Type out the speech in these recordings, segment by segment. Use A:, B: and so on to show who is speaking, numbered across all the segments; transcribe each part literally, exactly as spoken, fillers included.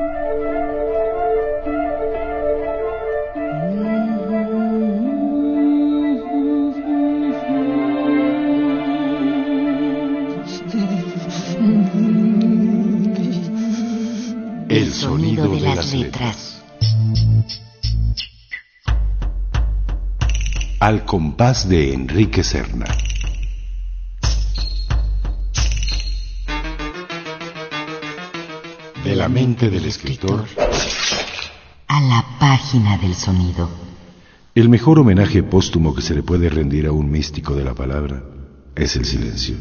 A: El sonido de las letras. Al compás de Enrique Serna. De la mente del escritor
B: a la página del sonido.
A: El mejor homenaje póstumo que se le puede rendir a un místico de la palabra es el silencio.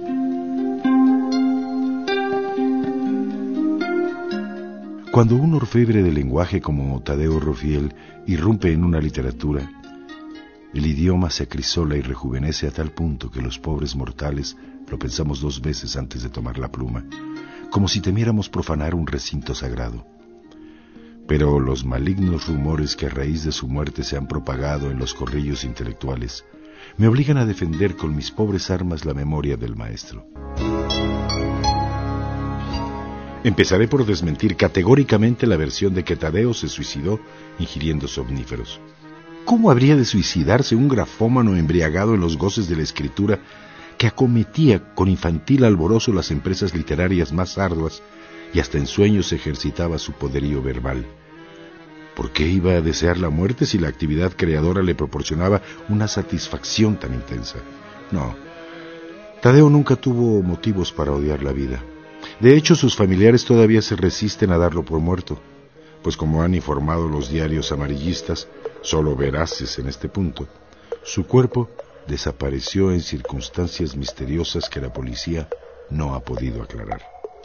A: Cuando un orfebre del lenguaje como Tadeo Roffiel irrumpe en una literatura, el idioma se acrisola y rejuvenece a tal punto que los pobres mortales lo pensamos dos veces antes de tomar la pluma, como si temiéramos profanar un recinto sagrado. Pero los malignos rumores que a raíz de su muerte se han propagado en los corrillos intelectuales me obligan a defender con mis pobres armas la memoria del maestro. Empezaré por desmentir categóricamente la versión de que Tadeo se suicidó ingiriendo somníferos. ¿Cómo habría de suicidarse un grafómano embriagado en los goces de la escritura que acometía con infantil alborozo las empresas literarias más arduas y hasta en sueños ejercitaba su poderío verbal? ¿Por qué iba a desear la muerte si la actividad creadora le proporcionaba una satisfacción tan intensa? No, Tadeo nunca tuvo motivos para odiar la vida. De hecho, sus familiares todavía se resisten a darlo por muerto, pues como han informado los diarios amarillistas, solo veraces en este punto, su cuerpo desapareció en circunstancias misteriosas que la policía no ha podido aclarar.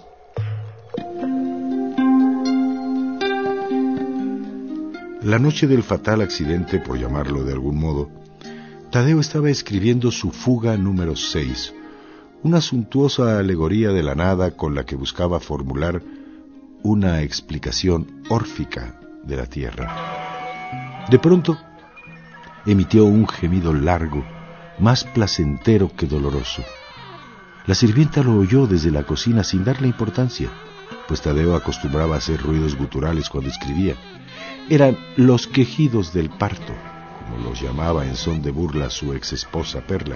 A: La noche del fatal accidente, por llamarlo de algún modo, Tadeo estaba escribiendo su fuga número seis, una suntuosa alegoría de la nada con la que buscaba formular una explicación órfica de la tierra. De pronto, emitió un gemido largo, más placentero que doloroso. La sirvienta lo oyó desde la cocina sin darle importancia, pues Tadeo acostumbraba a hacer ruidos guturales cuando escribía. Eran los quejidos del parto, como los llamaba en son de burla su ex esposa Perla.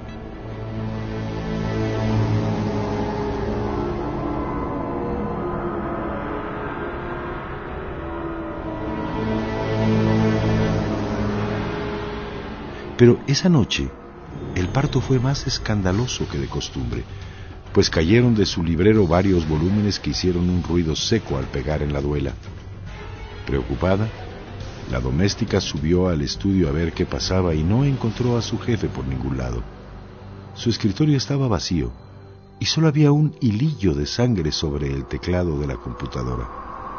A: Pero esa noche, el parto fue más escandaloso que de costumbre, pues cayeron de su librero varios volúmenes que hicieron un ruido seco al pegar en la duela. Preocupada, la doméstica subió al estudio a ver qué pasaba y no encontró a su jefe por ningún lado. Su escritorio estaba vacío y solo había un hilillo de sangre sobre el teclado de la computadora.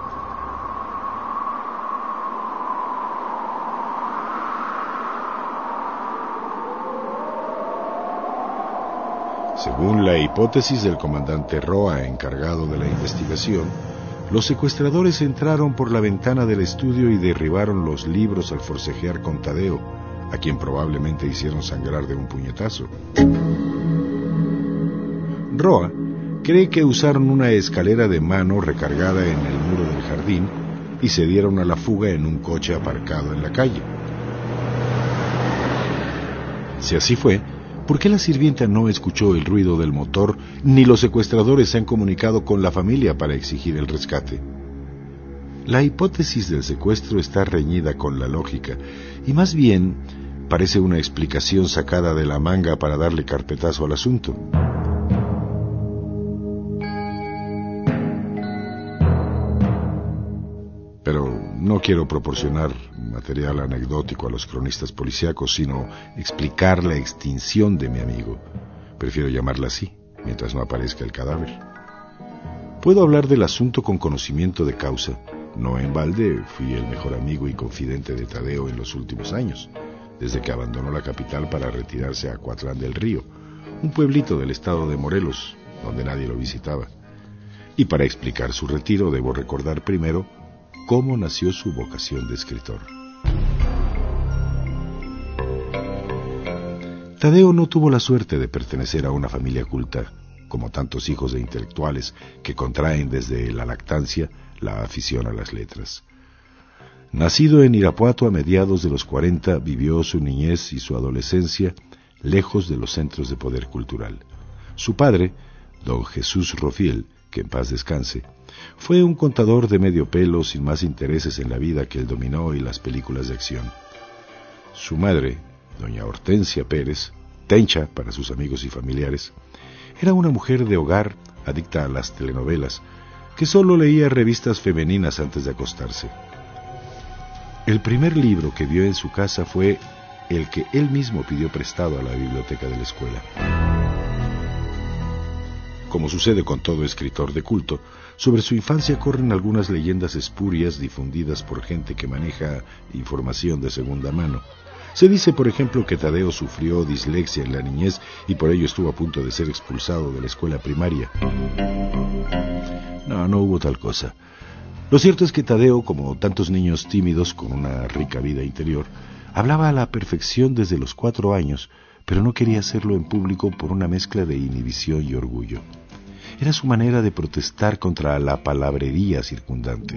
A: Según la hipótesis del comandante Roa, encargado de la investigación, los secuestradores entraron por la ventana del estudio y derribaron los libros al forcejear con Tadeo, a quien probablemente hicieron sangrar de un puñetazo. Roa cree que usaron una escalera de mano recargada en el muro del jardín y se dieron a la fuga en un coche aparcado en la calle. Si así fue, ¿por qué la sirvienta no escuchó el ruido del motor, ni los secuestradores se han comunicado con la familia para exigir el rescate? La hipótesis del secuestro está reñida con la lógica, y más bien parece una explicación sacada de la manga para darle carpetazo al asunto. Pero no quiero proporcionar material anecdótico a los cronistas policíacos, sino explicar la extinción de mi amigo. Prefiero llamarla así, mientras no aparezca el cadáver. Puedo hablar del asunto con conocimiento de causa. No en balde fui el mejor amigo y confidente de Tadeo en los últimos años, desde que abandonó la capital para retirarse a Coatlán del Río, un pueblito del estado de Morelos, donde nadie lo visitaba. Y para explicar su retiro debo recordar primero cómo nació su vocación de escritor. Tadeo no tuvo la suerte de pertenecer a una familia culta, como tantos hijos de intelectuales que contraen desde la lactancia la afición a las letras. Nacido en Irapuato a mediados de los cuarenta, vivió su niñez y su adolescencia lejos de los centros de poder cultural. Su padre, don Jesús Rofiel, que en paz descanse, fue un contador de medio pelo sin más intereses en la vida que el dominó y las películas de acción. Su madre, doña Hortensia Pérez, Tencha para sus amigos y familiares, era una mujer de hogar adicta a las telenovelas, que solo leía revistas femeninas antes de acostarse. El primer libro que vio en su casa fue el que él mismo pidió prestado a la biblioteca de la escuela. Como sucede con todo escritor de culto, sobre su infancia corren algunas leyendas espurias difundidas por gente que maneja información de segunda mano. Se dice, por ejemplo, que Tadeo sufrió dislexia en la niñez y por ello estuvo a punto de ser expulsado de la escuela primaria. No, no hubo tal cosa. Lo cierto es que Tadeo, como tantos niños tímidos con una rica vida interior, hablaba a la perfección desde los cuatro años, pero no quería hacerlo en público por una mezcla de inhibición y orgullo. Era su manera de protestar contra la palabrería circundante.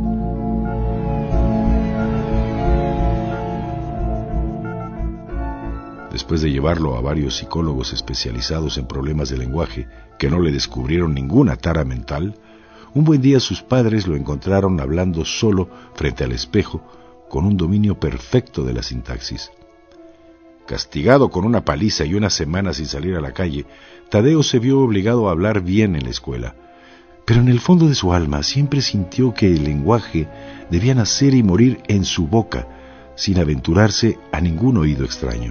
A: Después de llevarlo a varios psicólogos especializados en problemas de lenguaje que no le descubrieron ninguna tara mental, un buen día sus padres lo encontraron hablando solo frente al espejo, con un dominio perfecto de la sintaxis. Castigado con una paliza y una semana sin salir a la calle, Tadeo se vio obligado a hablar bien en la escuela. Pero en el fondo de su alma siempre sintió que el lenguaje debía nacer y morir en su boca, sin aventurarse a ningún oído extraño.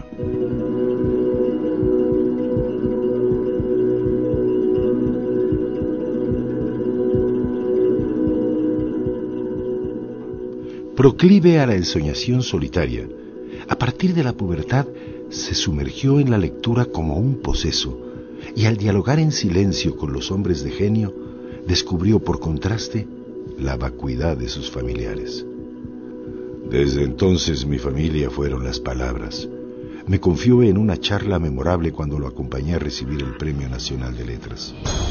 A: Proclive a la ensoñación solitaria, a partir de la pubertad se sumergió en la lectura como un poseso, y al dialogar en silencio con los hombres de genio, descubrió por contraste la vacuidad de sus familiares. Desde entonces mi familia fueron las palabras. Me confió en una charla memorable cuando lo acompañé a recibir el Premio Nacional de Letras.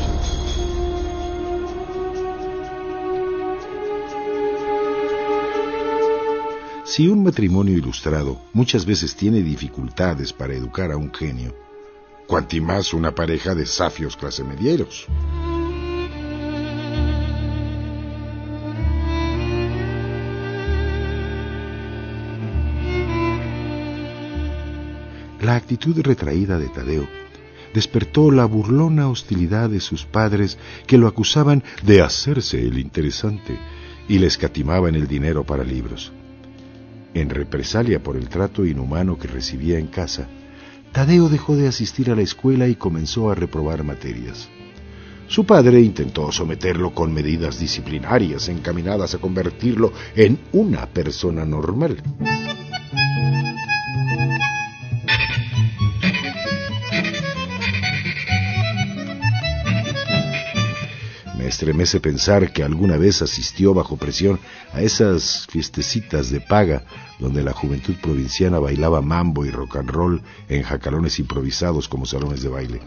A: Si un matrimonio ilustrado muchas veces tiene dificultades para educar a un genio, cuanti más una pareja de safios clasemedieros. La actitud retraída de Tadeo despertó la burlona hostilidad de sus padres, que lo acusaban de hacerse el interesante y le escatimaban el dinero para libros. En represalia por el trato inhumano que recibía en casa, Tadeo dejó de asistir a la escuela y comenzó a reprobar materias. Su padre intentó someterlo con medidas disciplinarias encaminadas a convertirlo en una persona normal. Me estremece pensar que alguna vez asistió bajo presión a esas fiestecitas de paga donde la juventud provinciana bailaba mambo y rock and roll en jacalones improvisados como salones de baile.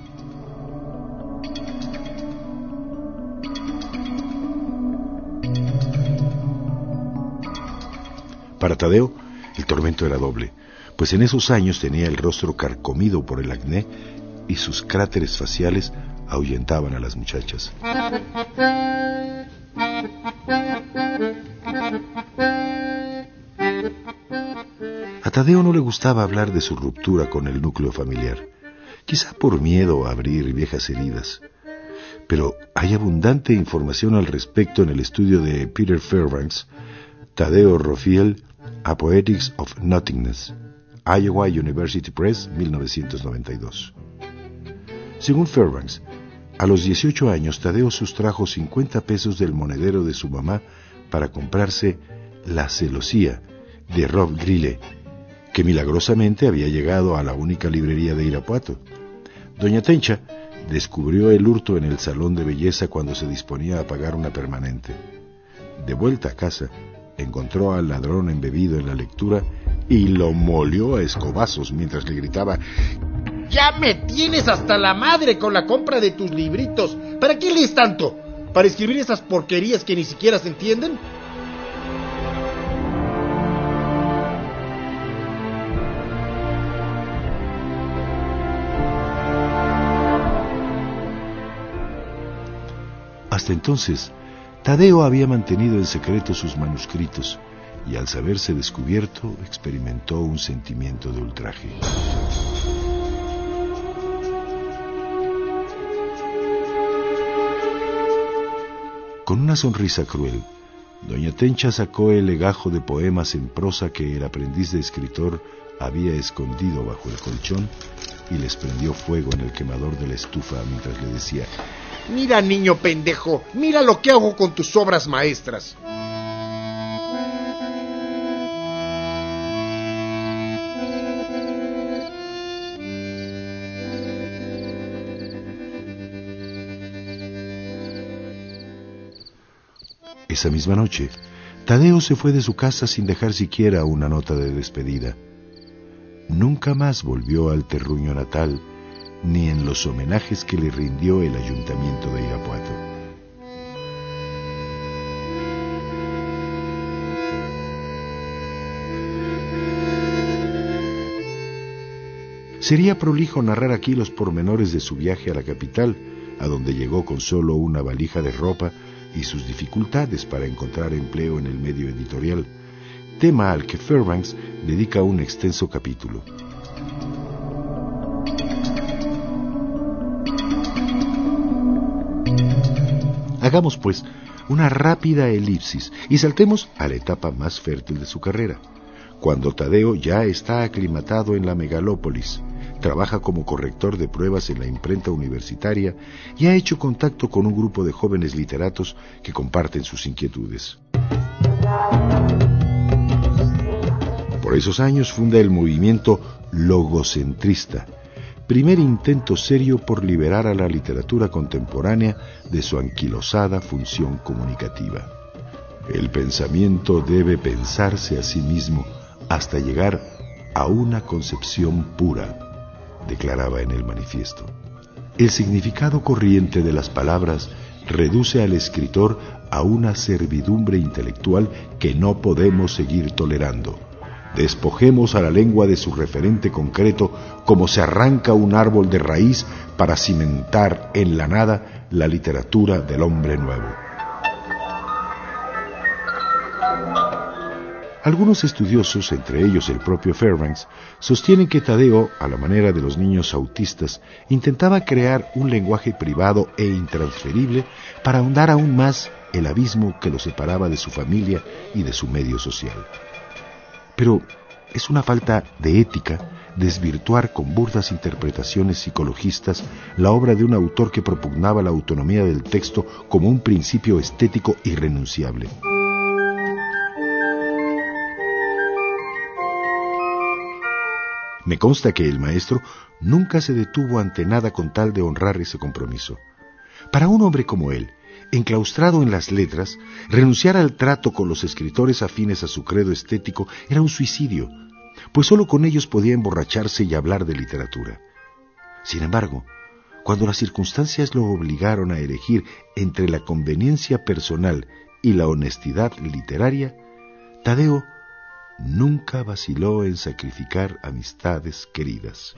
A: Para Tadeo, el tormento era doble, pues en esos años tenía el rostro carcomido por el acné y sus cráteres faciales ahuyentaban a las muchachas. A Tadeo no le gustaba hablar de su ruptura con el núcleo familiar, quizá por miedo a abrir viejas heridas. Pero hay abundante información al respecto en el estudio de Peter Fairbanks, Tadeo Rofiel, A Poetics of Nothingness, Iowa University Press, mil novecientos noventa y dos. Según Fairbanks, a los dieciocho años Tadeo sustrajo cincuenta pesos del monedero de su mamá para comprarse La celosía de Rob Greeley, que milagrosamente había llegado a la única librería de Irapuato. Doña Tencha descubrió el hurto en el salón de belleza cuando se disponía a pagar una permanente. De vuelta a casa, encontró al ladrón embebido en la lectura y lo molió a escobazos mientras le gritaba:
C: Ya me tienes hasta la madre con la compra de tus libritos. ¿Para qué lees tanto? ¿Para escribir esas porquerías que ni siquiera se entienden?
A: Hasta entonces, Tadeo había mantenido en secreto sus manuscritos y al saberse descubierto experimentó un sentimiento de ultraje. Con una sonrisa cruel, doña Tencha sacó el legajo de poemas en prosa que el aprendiz de escritor había escondido bajo el colchón y les prendió fuego en el quemador de la estufa mientras le decía:
C: Mira, niño pendejo, mira lo que hago con tus obras maestras.
A: Esa misma noche, Tadeo se fue de su casa sin dejar siquiera una nota de despedida. Nunca más volvió al terruño natal, ni en los homenajes que le rindió el ayuntamiento de Irapuato. Sería prolijo narrar aquí los pormenores de su viaje a la capital, a donde llegó con solo una valija de ropa y sus dificultades para encontrar empleo en el medio editorial, tema al que Fairbanks dedica un extenso capítulo. Hagamos, pues, una rápida elipsis y saltemos a la etapa más fértil de su carrera, cuando Tadeo ya está aclimatado en la megalópolis, trabaja como corrector de pruebas en la imprenta universitaria y ha hecho contacto con un grupo de jóvenes literatos que comparten sus inquietudes. Por esos años funda el movimiento logocentrista, primer intento serio por liberar a la literatura contemporánea de su anquilosada función comunicativa. El pensamiento debe pensarse a sí mismo hasta llegar a una concepción pura, declaraba en el manifiesto. El significado corriente de las palabras reduce al escritor a una servidumbre intelectual que no podemos seguir tolerando. Despojemos a la lengua de su referente concreto como se arranca un árbol de raíz para cimentar en la nada la literatura del hombre nuevo. Algunos estudiosos, entre ellos el propio Fairbanks, sostienen que Tadeo, a la manera de los niños autistas, intentaba crear un lenguaje privado e intransferible para ahondar aún más el abismo que lo separaba de su familia y de su medio social. Pero es una falta de ética desvirtuar con burdas interpretaciones psicologistas la obra de un autor que propugnaba la autonomía del texto como un principio estético irrenunciable. Me consta que el maestro nunca se detuvo ante nada con tal de honrar ese compromiso. Para un hombre como él, enclaustrado en las letras, renunciar al trato con los escritores afines a su credo estético era un suicidio, pues solo con ellos podía emborracharse y hablar de literatura. Sin embargo, cuando las circunstancias lo obligaron a elegir entre la conveniencia personal y la honestidad literaria, Tadeo nunca vaciló en sacrificar amistades queridas.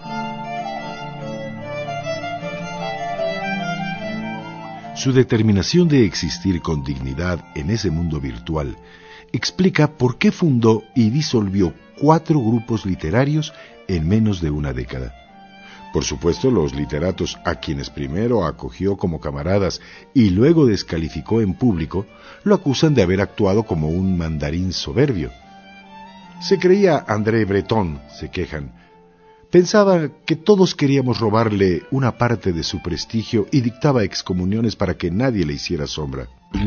A: Su determinación de existir con dignidad en ese mundo virtual explica por qué fundó y disolvió cuatro grupos literarios en menos de una década. Por supuesto, los literatos a quienes primero acogió como camaradas y luego descalificó en público, lo acusan de haber actuado como un mandarín soberbio. Se creía André Breton, se quejan. Pensaba que todos queríamos robarle una parte de su prestigio y dictaba excomuniones para que nadie le hiciera sombra.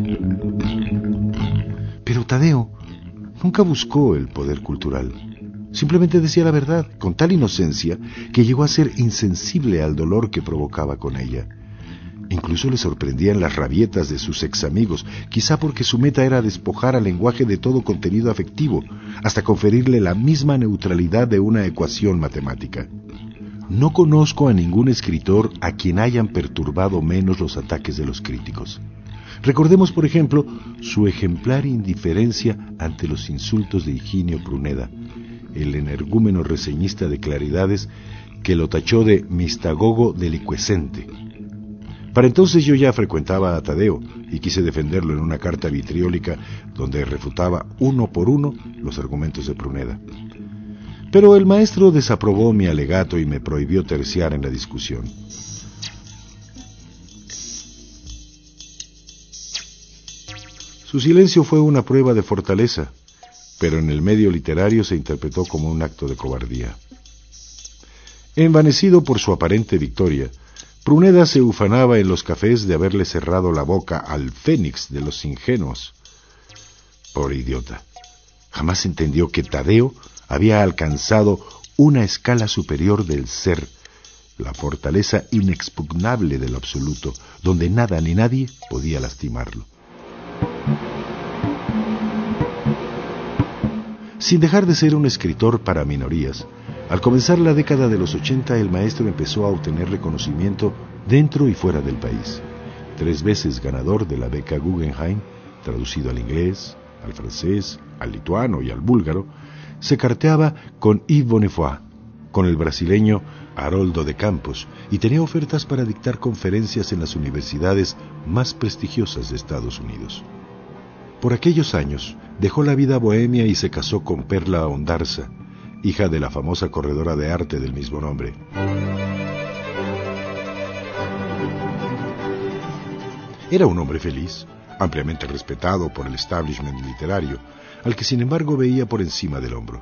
A: Pero Tadeo nunca buscó el poder cultural. Simplemente decía la verdad, con tal inocencia que llegó a ser insensible al dolor que provocaba con ella. Incluso le sorprendían las rabietas de sus examigos, quizá porque su meta era despojar al lenguaje de todo contenido afectivo, hasta conferirle la misma neutralidad de una ecuación matemática. No conozco a ningún escritor a quien hayan perturbado menos los ataques de los críticos. Recordemos, por ejemplo, su ejemplar indiferencia ante los insultos de Higinio Pruneda, el energúmeno reseñista de Claridades, que lo tachó de mistagogo delicuescente. Para entonces yo ya frecuentaba a Tadeo y quise defenderlo en una carta vitriólica donde refutaba uno por uno los argumentos de Pruneda. Pero el maestro desaprobó mi alegato y me prohibió terciar en la discusión. Su silencio fue una prueba de fortaleza, pero en el medio literario se interpretó como un acto de cobardía. Envanecido por su aparente victoria, Pruneda se ufanaba en los cafés de haberle cerrado la boca al Fénix de los ingenuos. Pobre idiota. Jamás entendió que Tadeo había alcanzado una escala superior del ser, la fortaleza inexpugnable del absoluto, donde nada ni nadie podía lastimarlo. Sin dejar de ser un escritor para minorías, al comenzar la década de los ochenta, el maestro empezó a obtener reconocimiento dentro y fuera del país. Tres veces ganador de la beca Guggenheim, traducido al inglés, al francés, al lituano y al búlgaro, se carteaba con Yves Bonnefoy, con el brasileño Haroldo de Campos, y tenía ofertas para dictar conferencias en las universidades más prestigiosas de Estados Unidos. Por aquellos años, dejó la vida bohemia y se casó con Perla Ondarza, hija de la famosa corredora de arte del mismo nombre. Era un hombre feliz, ampliamente respetado por el establishment literario, al que sin embargo veía por encima del hombro.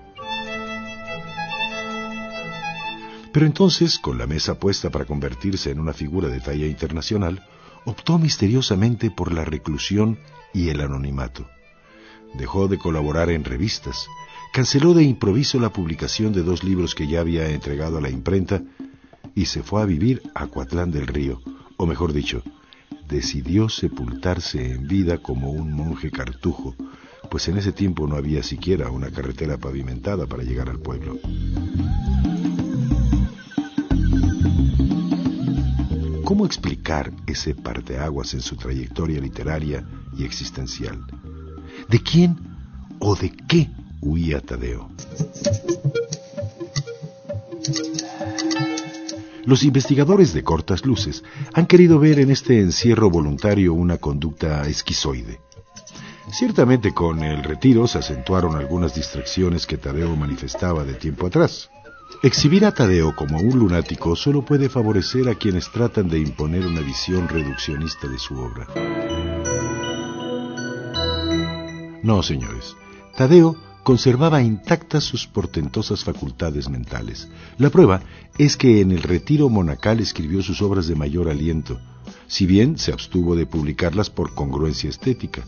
A: Pero entonces, con la mesa puesta para convertirse en una figura de talla internacional, optó misteriosamente por la reclusión y el anonimato. Dejó de colaborar en revistas, canceló de improviso la publicación de dos libros que ya había entregado a la imprenta y se fue a vivir a Coatlán del Río, o mejor dicho, decidió sepultarse en vida como un monje cartujo, pues en ese tiempo no había siquiera una carretera pavimentada para llegar al pueblo. ¿Cómo explicar ese parteaguas en su trayectoria literaria y existencial? ¿De quién o de qué huía Tadeo? Los investigadores de cortas luces han querido ver en este encierro voluntario una conducta esquizoide. Ciertamente con el retiro se acentuaron algunas distracciones que Tadeo manifestaba de tiempo atrás. Exhibir a Tadeo como un lunático solo puede favorecer a quienes tratan de imponer una visión reduccionista de su obra. No, señores, Tadeo conservaba intactas sus portentosas facultades mentales. La prueba es que en el retiro monacal escribió sus obras de mayor aliento, si bien se abstuvo de publicarlas por congruencia estética.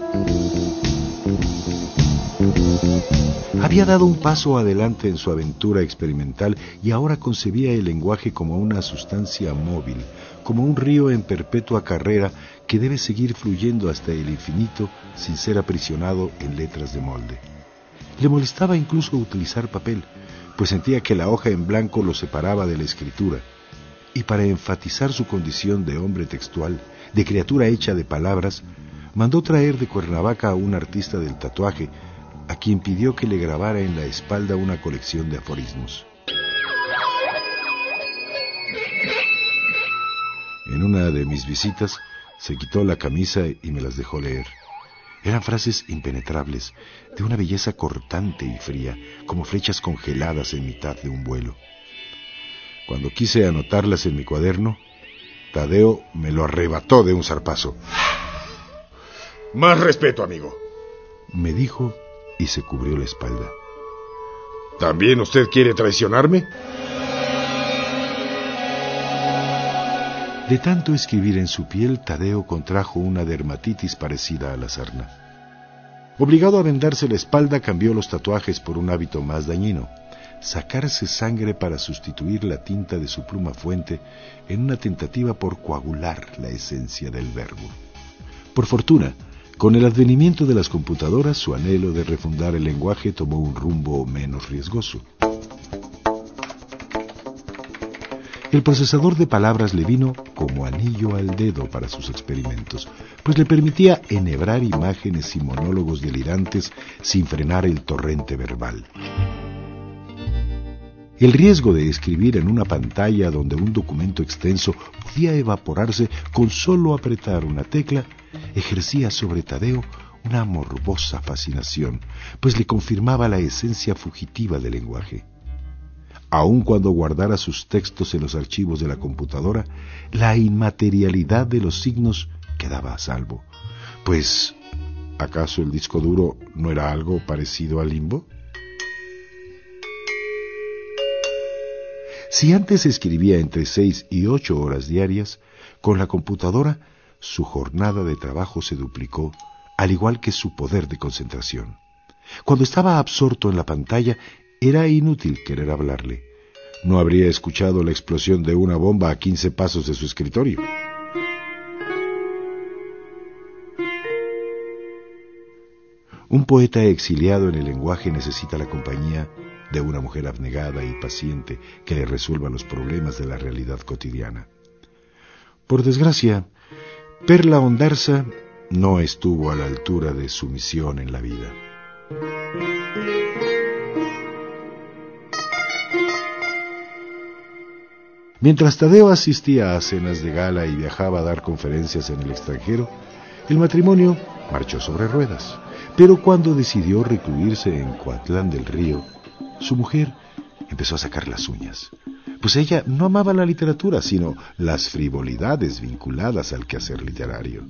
A: Había dado un paso adelante en su aventura experimental y ahora concebía el lenguaje como una sustancia móvil, como un río en perpetua carrera que debe seguir fluyendo hasta el infinito sin ser aprisionado en letras de molde. Le molestaba incluso utilizar papel, pues sentía que la hoja en blanco lo separaba de la escritura, y para enfatizar su condición de hombre textual, de criatura hecha de palabras, mandó traer de Cuernavaca a un artista del tatuaje, a quien pidió que le grabara en la espalda una colección de aforismos. En una de mis visitas, se quitó la camisa y me las dejó leer. Eran frases impenetrables, de una belleza cortante y fría, como flechas congeladas en mitad de un vuelo. Cuando quise anotarlas en mi cuaderno, Tadeo me lo arrebató de un zarpazo.
C: Más respeto, amigo,
A: me dijo y se cubrió la espalda.
C: ¿También usted quiere traicionarme?
A: De tanto escribir en su piel, Tadeo contrajo una dermatitis parecida a la sarna. Obligado a vendarse la espalda, cambió los tatuajes por un hábito más dañino: sacarse sangre para sustituir la tinta de su pluma fuente en una tentativa por coagular la esencia del verbo. Por fortuna, con el advenimiento de las computadoras, su anhelo de refundar el lenguaje tomó un rumbo menos riesgoso. El procesador de palabras le vino como anillo al dedo para sus experimentos, pues le permitía enhebrar imágenes y monólogos delirantes sin frenar el torrente verbal. El riesgo de escribir en una pantalla donde un documento extenso podía evaporarse con solo apretar una tecla ejercía sobre Tadeo una morbosa fascinación, pues le confirmaba la esencia fugitiva del lenguaje. Aun cuando guardara sus textos en los archivos de la computadora, la inmaterialidad de los signos quedaba a salvo. Pues, ¿acaso el disco duro no era algo parecido al limbo? Si antes escribía entre seis y ocho horas diarias, con la computadora su jornada de trabajo se duplicó, al igual que su poder de concentración. Cuando estaba absorto en la pantalla, era inútil querer hablarle. No habría escuchado la explosión de una bomba a quince pasos de su escritorio. Un poeta exiliado en el lenguaje necesita la compañía de una mujer abnegada y paciente que le resuelva los problemas de la realidad cotidiana. Por desgracia, Perla Ondarza no estuvo a la altura de su misión en la vida. Mientras Tadeo asistía a cenas de gala y viajaba a dar conferencias en el extranjero, el matrimonio marchó sobre ruedas. Pero cuando decidió recluirse en Coatlán del Río, su mujer empezó a sacar las uñas, pues ella no amaba la literatura, sino las frivolidades vinculadas al quehacer literario.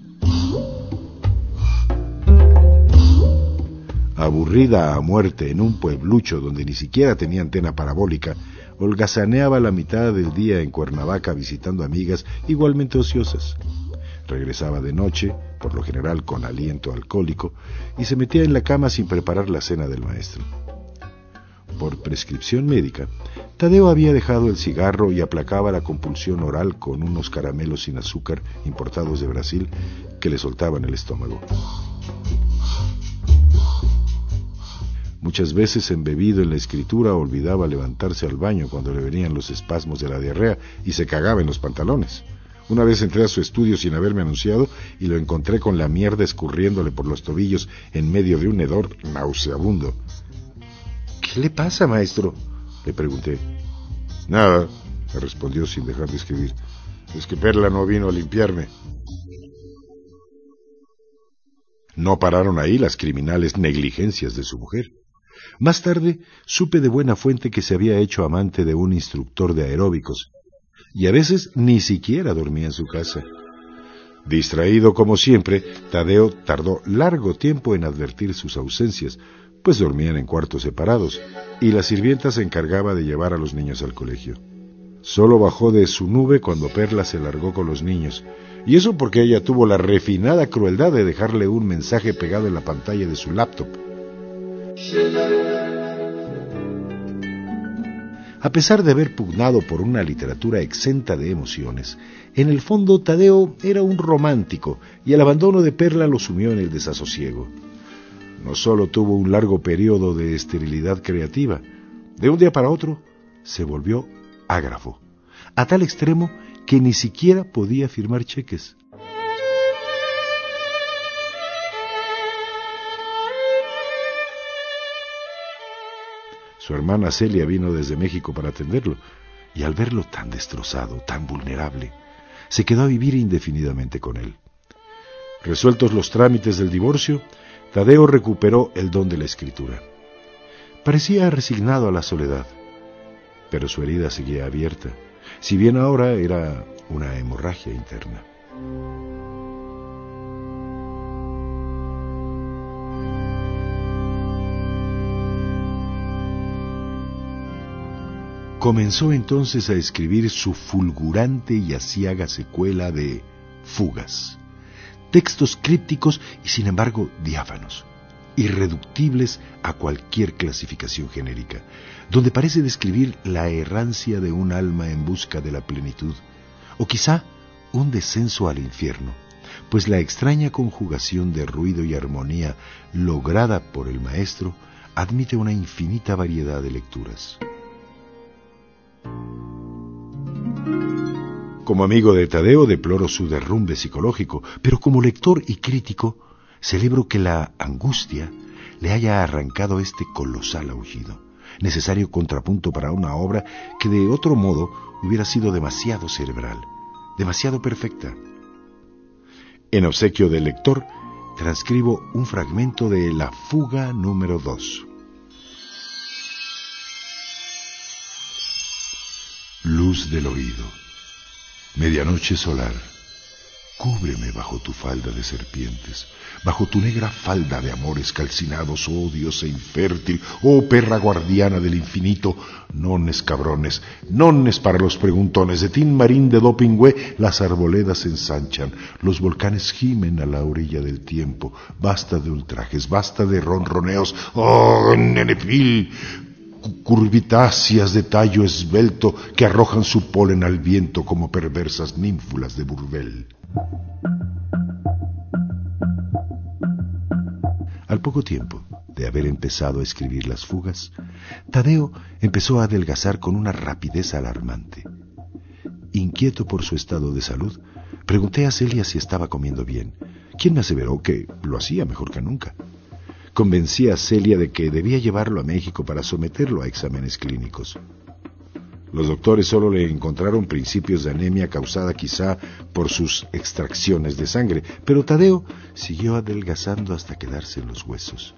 A: Aburrida a muerte en un pueblucho donde ni siquiera tenía antena parabólica, holgazaneaba la mitad del día en Cuernavaca visitando amigas igualmente ociosas. Regresaba de noche, por lo general con aliento alcohólico, y se metía en la cama sin preparar la cena del maestro. Por prescripción médica, Tadeo había dejado el cigarro y aplacaba la compulsión oral con unos caramelos sin azúcar importados de Brasil que le soltaban el estómago. Muchas veces, embebido en la escritura, olvidaba levantarse al baño cuando le venían los espasmos de la diarrea y se cagaba en los pantalones. Una vez entré a su estudio sin haberme anunciado y lo encontré con la mierda escurriéndole por los tobillos en medio de un hedor nauseabundo. ¿Qué le pasa, maestro?, le pregunté. Nada, me respondió sin dejar de escribir. Es que Perla no vino a limpiarme. No pararon ahí las criminales negligencias de su mujer. Más tarde supe de buena fuente que se había hecho amante de un instructor de aeróbicos, y a veces ni siquiera dormía en su casa. Distraído como siempre, Tadeo tardó largo tiempo en advertir sus ausencias, pues dormían en cuartos separados, y la sirvienta se encargaba de llevar a los niños al colegio. Solo bajó de su nube cuando Perla se largó con los niños, y eso porque ella tuvo la refinada crueldad de dejarle un mensaje pegado en la pantalla de su laptop. A pesar de haber pugnado por una literatura exenta de emociones, en el fondo Tadeo era un romántico y el abandono de Perla lo sumió en el desasosiego. No solo tuvo un largo periodo de esterilidad creativa, de un día para otro se volvió ágrafo, a tal extremo que ni siquiera podía firmar cheques. Su hermana Celia vino desde México para atenderlo, y al verlo tan destrozado, tan vulnerable, se quedó a vivir indefinidamente con él. Resueltos los trámites del divorcio, Tadeo recuperó el don de la escritura. Parecía resignado a la soledad, pero su herida seguía abierta, si bien ahora era una hemorragia interna. Comenzó entonces a escribir su fulgurante y aciaga secuela de Fugas, textos crípticos y sin embargo diáfanos, irreductibles a cualquier clasificación genérica, donde parece describir la errancia de un alma en busca de la plenitud, o quizá un descenso al infierno, pues la extraña conjugación de ruido y armonía lograda por el maestro admite una infinita variedad de lecturas. Como amigo de Tadeo deploro su derrumbe psicológico, pero como lector y crítico celebro que la angustia le haya arrancado este colosal aullido, necesario contrapunto para una obra que de otro modo hubiera sido demasiado cerebral, demasiado perfecta. En obsequio del lector, transcribo un fragmento de La fuga número dos. Luz del oído, medianoche solar, cúbreme bajo tu falda de serpientes, bajo tu negra falda de amores calcinados, oh diosa infértil, oh perra guardiana del infinito, nones cabrones, nones para los preguntones, de tin marín de dopingüe las arboledas se ensanchan, los volcanes gimen a la orilla del tiempo, basta de ultrajes, basta de ronroneos, oh nenepil, curvitáceas de tallo esbelto que arrojan su polen al viento como perversas ninfulas de burdel. Al poco tiempo de haber empezado a escribir las fugas, Tadeo empezó a adelgazar con una rapidez alarmante. Inquieto por su estado de salud, pregunté a Celia si estaba comiendo bien, quien me aseveró que lo hacía mejor que nunca. Convencí a Celia de que debía llevarlo a México para someterlo a exámenes clínicos. Los doctores solo le encontraron principios de anemia causada quizá por sus extracciones de sangre, pero Tadeo siguió adelgazando hasta quedarse en los huesos.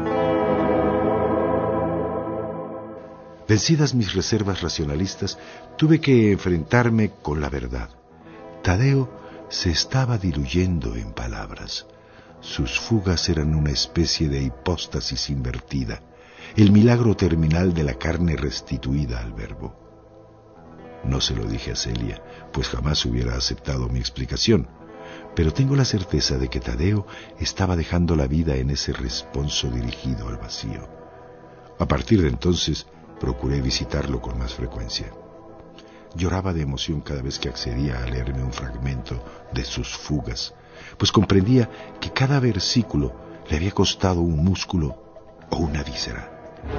A: Vencidas mis reservas racionalistas, tuve que enfrentarme con la verdad. Tadeo se estaba diluyendo en palabras. Sus fugas eran una especie de hipóstasis invertida, el milagro terminal de la carne restituida al verbo. No se lo dije a Celia, pues jamás hubiera aceptado mi explicación, pero tengo la certeza de que Tadeo estaba dejando la vida en ese responso dirigido al vacío. A partir de entonces, procuré visitarlo con más frecuencia. Lloraba de emoción cada vez que accedía a leerme un fragmento de sus fugas, pues comprendía que cada versículo le había costado un músculo o una víscera.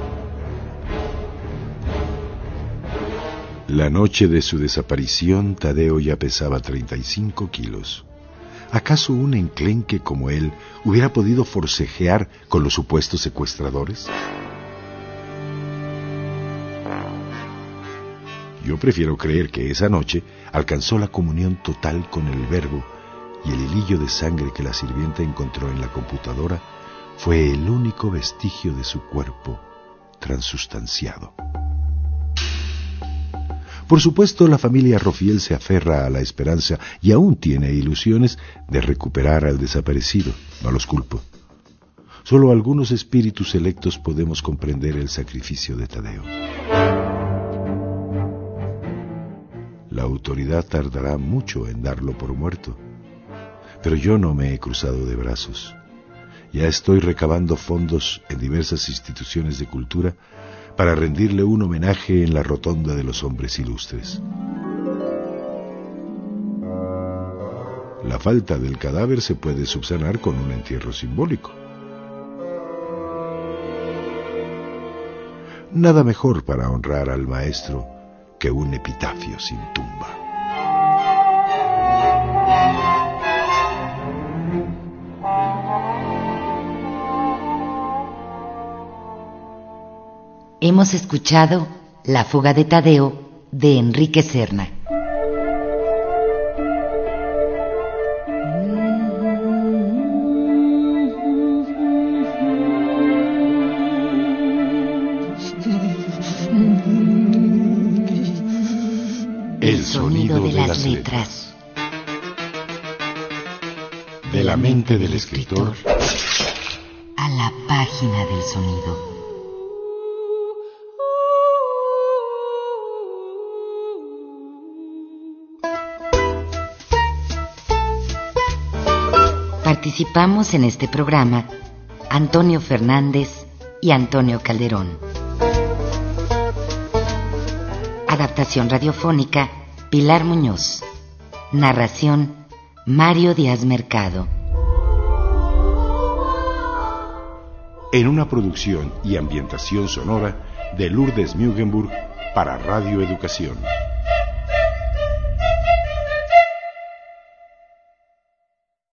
A: La noche de su desaparición, Tadeo ya pesaba treinta y cinco kilos. ¿Acaso un enclenque como él hubiera podido forcejear con los supuestos secuestradores? Yo prefiero creer que esa noche alcanzó la comunión total con el verbo, y el hilillo de sangre que la sirvienta encontró en la computadora fue el único vestigio de su cuerpo transustanciado. Por supuesto, la familia Rofiel se aferra a la esperanza y aún tiene ilusiones de recuperar al desaparecido. No los culpo. Solo algunos espíritus selectos podemos comprender el sacrificio de Tadeo. La autoridad tardará mucho en darlo por muerto, pero yo no me he cruzado de brazos. Ya estoy recabando fondos en diversas instituciones de cultura para rendirle un homenaje en la rotonda de los hombres ilustres. La falta del cadáver se puede subsanar con un entierro simbólico. Nada mejor para honrar al maestro que un epitafio sin tumba.
B: Hemos escuchado La fuga de Tadeo de Enrique Serna. El sonido de las letras.
A: De la mente del escritor
B: a la página del sonido. Participamos en este programa Antonio Fernández y Antonio Calderón. Adaptación radiofónica Pilar Muñoz. Narración Mario Díaz Mercado.
A: En una producción y ambientación sonora de Lourdes Mugenburg para Radio Educación.